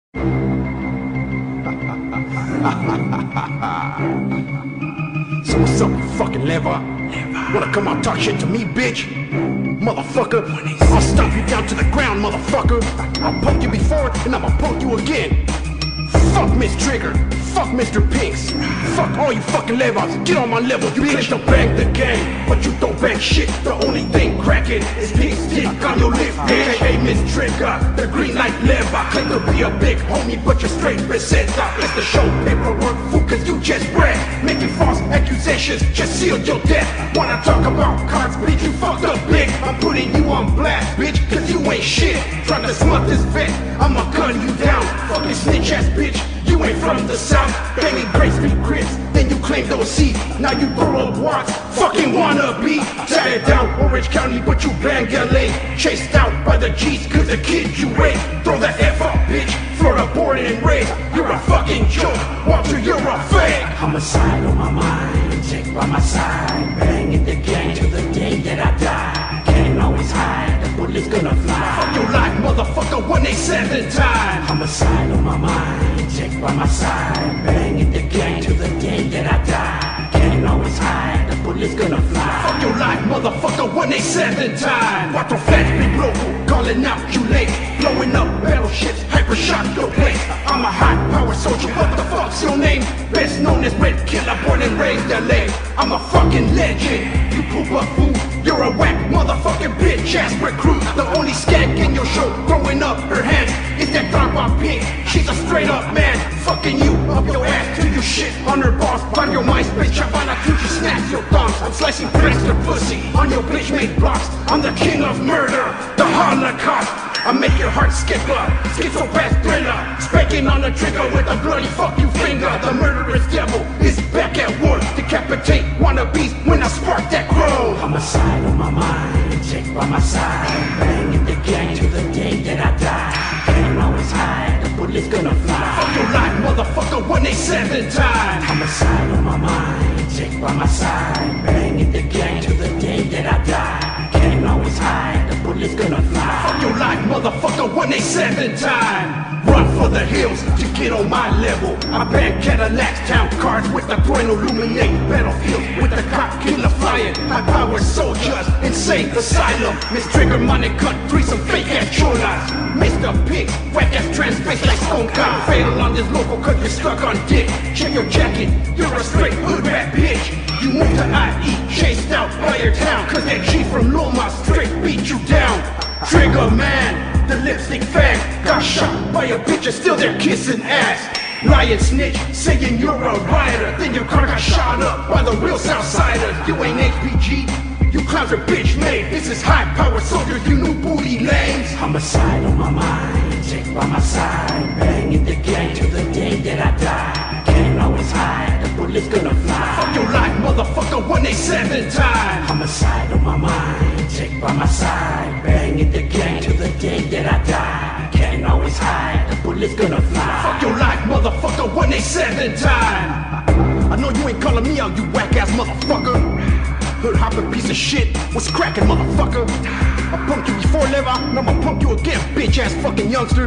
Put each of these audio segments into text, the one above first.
So what's up, you fucking lever? Wanna come out talk shit to me, bitch? Motherfucker, I'll stomp you down to the ground, motherfucker. I'll punk you before, and I'ma punk you again. Fuck Miss Trigger, fuck Mr. Pinks, fuck all you fucking levers, get on my level, you bitch. Don't bang the game, but you don't bang shit. The only thing cracking is Pink's dick on your lip, bitch. Hey, Miss Trigger, the green light lever. Claim to be a big homie, but you're straight peseta. It's the show paperwork, fool, cause you just brag. Making false accusations, just sealed your death. Wanna talk about cards, bitch, you fucked up big. I'm putting you on blast, bitch, cause you ain't shit. Trying to smut this vet, I'ma gun you down. Fucking snitch ass bitch, you ain't from the south. Banging Grace Street Crips, then you claim those seat. Now you throw up watts, fucking wannabe. Tatted down Orange County, but you bang LA. Chased out by the G's, cause the kid you raped. Throw the F up, bitch, Florida born and raised. You're a fucking joke, Walter, you're a fake. Homicide on my mind, Jake by my side. Banging the gang till the day that I die. Can't always hide, the bullet's gonna fly. Fuck your life, motherfucker, 187 time. Homicide on my mind, Jake by my side. Banging the gang till the day that I die. Can't always hide, the bullet's gonna fly. Fuck your life, motherfucker, 187 time. Quattro flats, big local, calling out you late. Blowing up battleships, hypershock your place. I'm a high power soldier, what the fuck's your name? Best known as Red Killer, born and raised LA. I'm a fucking legend, you poop up fool. You're a whack motherfucking bitch ass recruit. The only skank in your show throwing up her hands is that Drogba pig. She's a straight up man, fucking you up your ass till you shit on her balls. On your MySpace, Chavana, till she snaps your thumbs. I'm slicing bricks to pussy on your bitch made blocks. I'm the king of murder, the Holocaust. I make your heart skip up, schizopath thriller. Spanking on the trigger with a bloody fuck you finger. The murderous devil is back at work. Decapitate wannabes when I spark that crow. Homicide on my mind, Jake by my side. Banging the gang till the day that I die. Can't always hide, the bullet's gonna fly. Fuck your life, motherfucker, 187 time. Homicide on my mind, Jake by my side. Banging the gang till the day that I die. Can't always hide, the bullet's gonna fly. Fuck your life, motherfucker, 187 time. Run for the hills to get on my level. I bang Cadillacs, town cars with the groin illuminate battlefields with the cop killer flying. High power soldiers, insane asylum. Miss Trigger, money cut, threesome fake ass cholas. Mr. Pigs, whack ass trans face like Skonka. Fatal on this local cause you're stuck on dick. Check your jacket, you're a straight hood rat bitch. You moved to IE, chased out by your town. Cause that G from Loma straight beat you down. Trigger man, the lipstick fag, got shot by a bitch and still they're kissing ass. Lion snitch, saying you're a rioter. Then your car got shot up by the real Southsiders. You ain't HPG, you clowns are bitch made. This is high power soldiers, you new booty lanes. Homicide on my mind, Jake by my side. Banging the gang till the day that I die. Can't always hide, the bullet's gonna fly. Fuck your life, motherfucker, 187 time. Homicide on my mind, Jake by my side. Banging the gang till the day that I die. Can't always hide, the bullet's gonna fly. Fuck your life, motherfucker, 187 time. I know you ain't calling me out, you whack ass motherfucker. Hood hopping piece of shit, what's cracking, motherfucker? I punked you before, lever, now I'ma punk you again, bitch ass fucking youngster.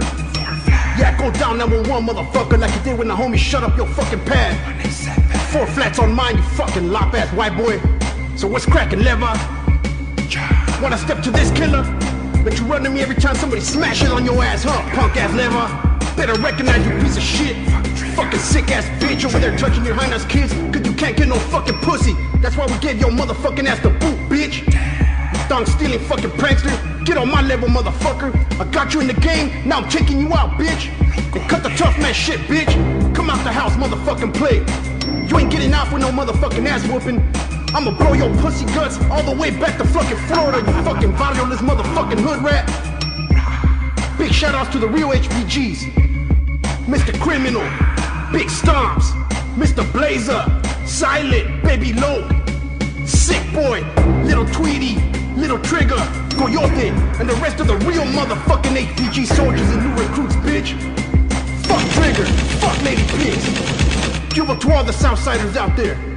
Yeah, go down number one, motherfucker, like you did when the homie shut up your fucking pad. 4 flats on mine, you fucking lop ass white boy. So what's cracking, lever? Wanna step to this killer? Let you run to me every time somebody smashes on your ass, huh, punk ass lever? Better recognize you piece of shit. Fucking sick ass bitch over there touching your hind ass kids, cause you can't get no fucking pussy. That's why we gave your motherfucking ass the boot, bitch. Thong stealing fucking prankster, get on my level, motherfucker. I got you in the game, now I'm taking you out, bitch. And cut the tough man shit, bitch. Come out the house, motherfucking play. You ain't getting off with no motherfucking ass whooping. I'ma blow your pussy guts all the way back to fucking Florida, you fucking violent motherfucking hood rat. Big shout outs to the real HPGs. Mr. Criminal, Big Stomps, Mr. Blazer, Silent, Baby Loke, Sick Boy, Little Tweety, Little Trigger, Coyote, and the rest of the real motherfucking HPG soldiers and new recruits, bitch. Fuck Trigger, fuck Lady Pigs. Give up to all the Southsiders out there.